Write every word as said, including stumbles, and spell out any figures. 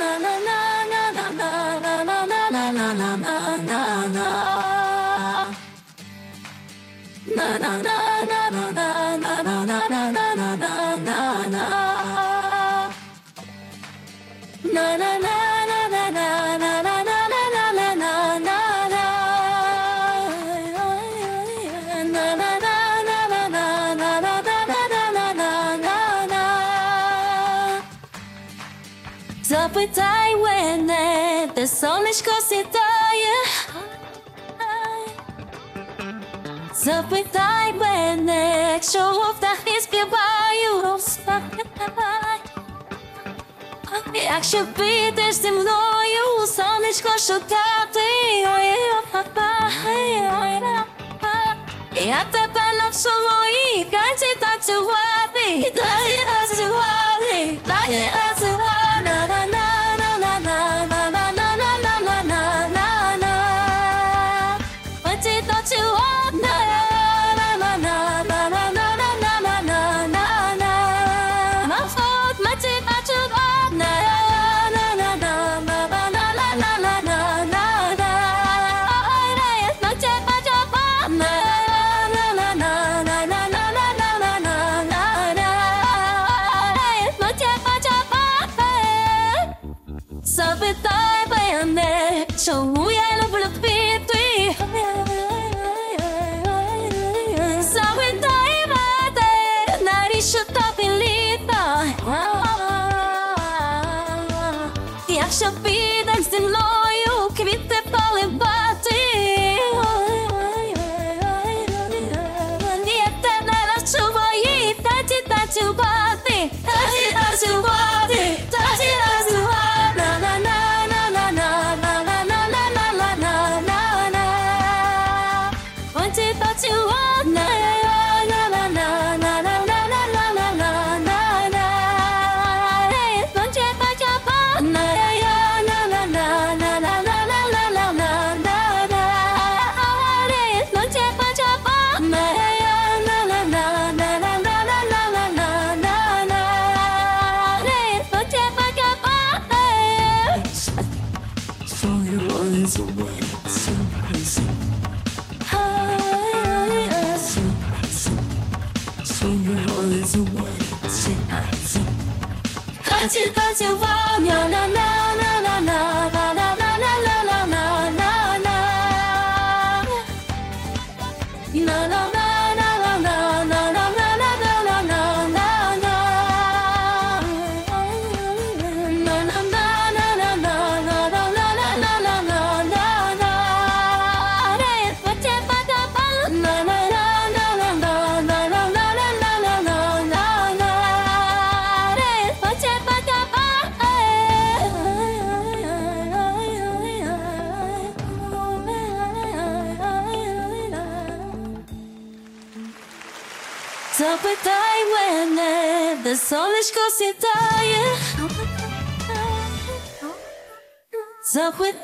Запитай мене, де сонечко сідає. Запитай мене, чому птахи співають. Якщо підеш зі мною, сонечко шукати, я тебе навчу моїй канці танцювати. Дай танцювати, дай танцювати. Запитай мене, чому я люблю квіти. Запитай мене, навіщо тобі літо. Якщо підеш зі мною, квіти поливати, я тебе навчу мої танці танцювати. Танці танцювати, танці танцювати. Танці танцював, на на на на на на на на на на на на на. Запитай мене, де сонечко сідає. Запитай